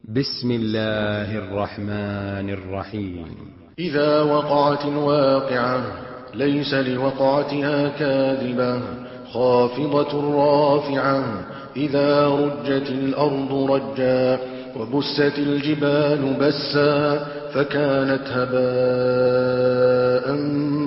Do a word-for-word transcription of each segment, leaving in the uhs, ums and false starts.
بسم الله الرحمن الرحيم. إذا وقعت الواقعة ليس لوقعتها كاذبة خافضة رافعة إذا رجت الأرض رجا وبست الجبال بسا فكانت هباء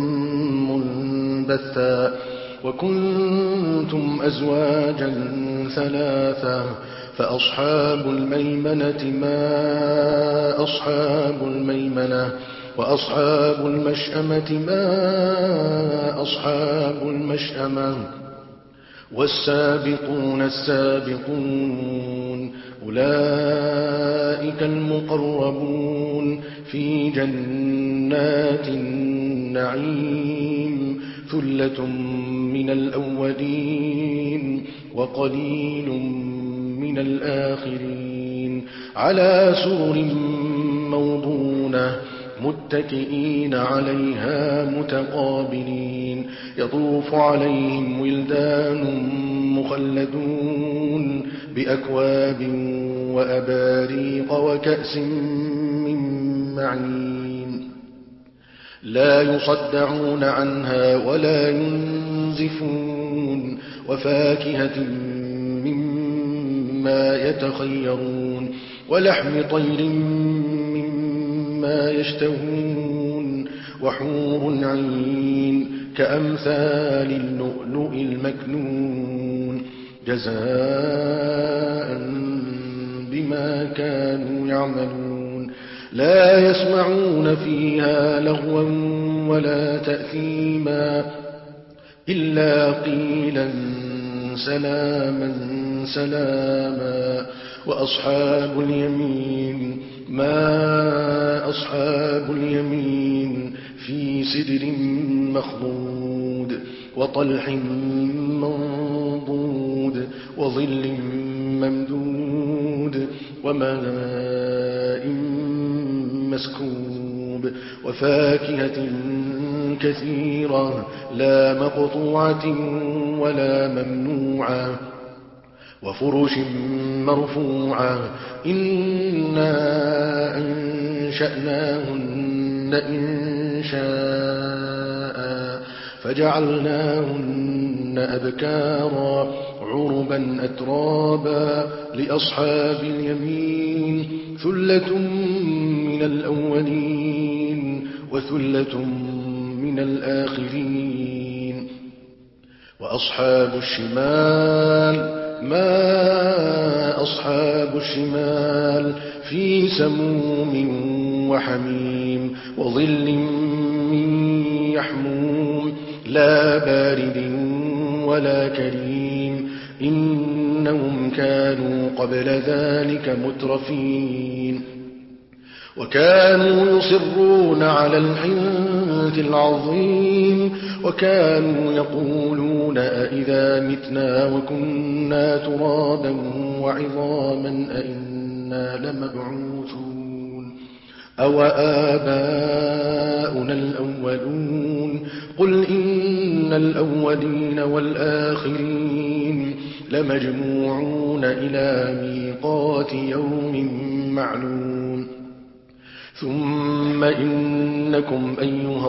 منبثا وكنتم أزواجا ثلاثا فأصحاب الميمنة ما أصحاب الميمنة وأصحاب المشأمة ما أصحاب المشأمة والسابقون السابقون أولئك المقربون في جنات النعيم ثلة من الأولين وقليل من الآخرين على سرر موضونة متكئين عليها متقابلين يطوف عليهم ولدان مخلدون بأكواب وأباريق وكأس من معين لا يصدعون عنها ولا ينزفون وفاكهة مما يتخيرون ولحم طير مما يشتهون وحور عين كأمثال اللؤلؤ المكنون جزاء بما كانوا يعملون لا يسمعون فيها لغوا ولا تأثيما إلا قيلا سلاما سلاما وأصحاب اليمين ما أصحاب اليمين في سدر مخضود وطلح منضود وظل ممدود وماء مسكوب وفاكهة كثيرة لا مقطوعة ولا ممنوعة وفرش مرفوعة إنا أنشأناهن إنشاء فجعلناهن أبكارا عربا أترابا لأصحاب اليمين ثلة من الأولين وثلة من الآخرين وأصحاب الشمال ما أصحاب الشمال في سموم وحميم وظل من يحموم لا بارد ولا كريم إنهم كانوا قبل ذلك مترفين وكانوا يصرون على الحنث العظيم وكانوا يقولون أئذا متنا وكنا ترابا وعظاما أئنا لمبعوثون أو آباؤنا الأولون قل إن الأولين والآخرين لمجموعون إلى ميقات يوم معلوم ثم إنكم أيها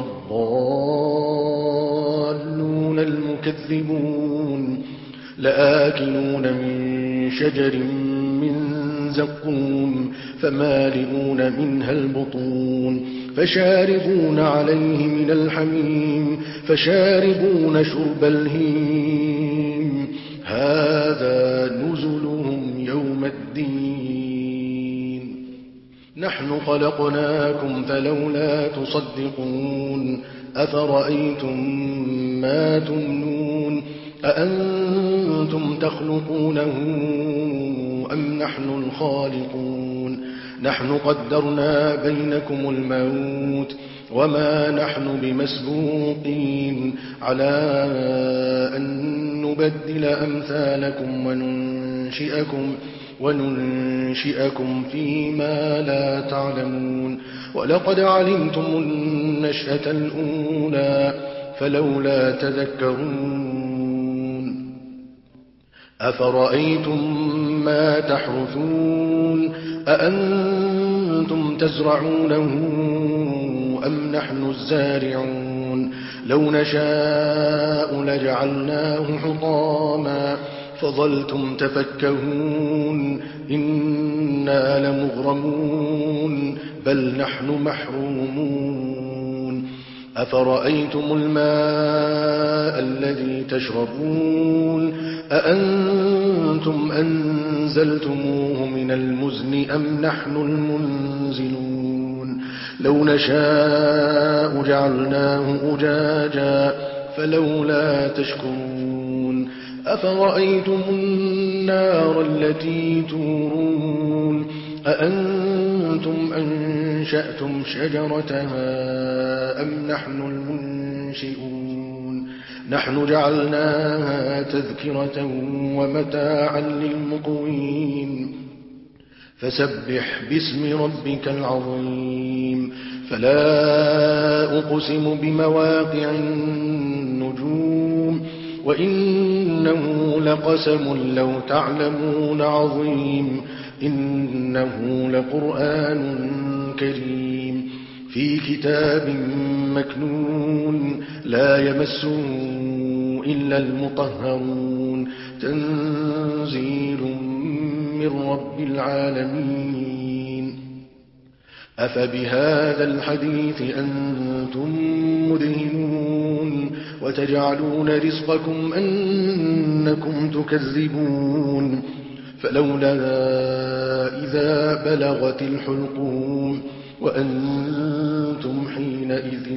الضالون المكذبون لآكلون من شجر من زقوم فمالئون منها البطون فشاربون عليه من الحميم فشاربون شرب الهيم هذا نزلهم يوم الدين نحن خلقناكم فلولا تصدقون أفرأيتم ما تمنون أأنتم تخلقونه أم نحن الخالقون نحن قدرنا بينكم الموت وما نحن بمسبوقين على أن نبدل أمثالكم وننشئكم وننشئكم فيما لا تعلمون ولقد علمتم النشأة الأولى فلولا تذكرون أفرأيتم مما تحرثون أأنتم تزرعونه أم نحن الزارعون لو نشاء لجعلناه حطاما فظلتم تفكهون إنا لمغرمون بل نحن محرومون أفرأيتم الماء الذي تشربون أأنتم أنزلتموه من المزن أم نحن المنزلون لو نشاء جعلناه أجاجا فلولا تشكرون أفرأيتم النار التي تورون أأنتم أنشأتم شجرتها أم نحن المنشئون نحن جعلناها تذكرة ومتاعا للمقوين فسبح باسم ربك العظيم فلا أقسم بمواقع النجوم وإنه لقسم لو تعلمون عظيم إنه لقرآن كريم في كتاب مكنون لا يمسه إلا المطهرون تنزيل من رب العالمين أفبهذا الحديث أنتم مدهنون وتجعلون رزقكم أنكم تكذبون فلولا إذا بلغت الحلقوم وأنتم حينئذ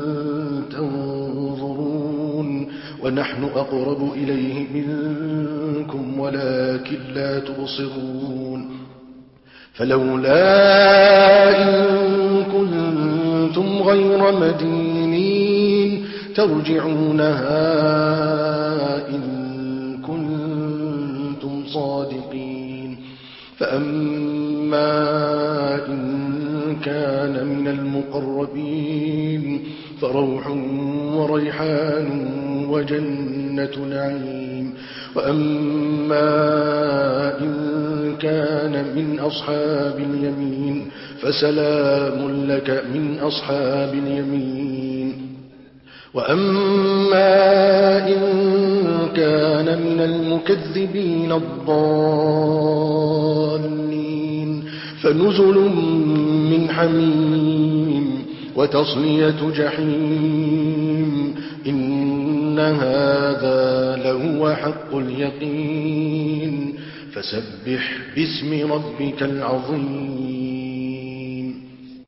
تنظرون ونحن أقرب إليه منكم ولكن لا تبصرون فلولا إن كنتم غير مدينين ترجعونها إن كنتم صادقين فأما إن كان من المقربين فروح وريحان وجنة نعيم وأما إن كان من أصحاب اليمين فسلام لك من أصحاب اليمين وأما إن كان من المكذبين الضالين فنزل من حميم وتصلية جحيم إن هذا لهو حق اليقين فسبح باسم ربك العظيم